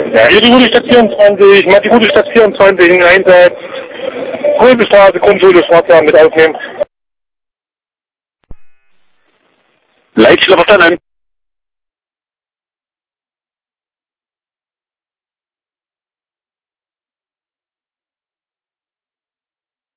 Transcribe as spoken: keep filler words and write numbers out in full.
Ja, hier die Ruderstadt vierundzwanzig, Matti Ruderstadt vierundzwanzig in Einsatz. Grünbestraße, Grundschule, Schwarzwald mit aufnehmen. Leitstelle verstanden.